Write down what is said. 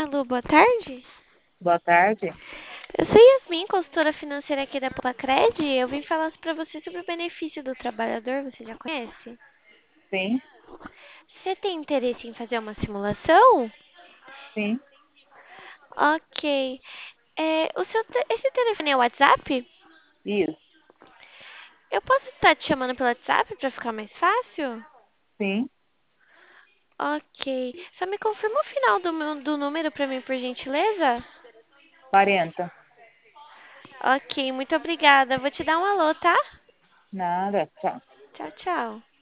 Alô, boa tarde. Boa tarde. Eu sou Yasmin, consultora financeira aqui da Placred. Eu vim falar para você sobre o benefício do trabalhador. Você já conhece? Sim, Você tem interesse em fazer uma simulação? sim, Ok. Esse telefone é o WhatsApp? isso. Eu posso estar te chamando pelo WhatsApp para ficar mais fácil? Sim, Ok. Só me confirma o final do número para mim, por gentileza? 40. Ok, muito obrigada. Vou te dar um alô, tá? Nada, tchau. Tchau, tchau.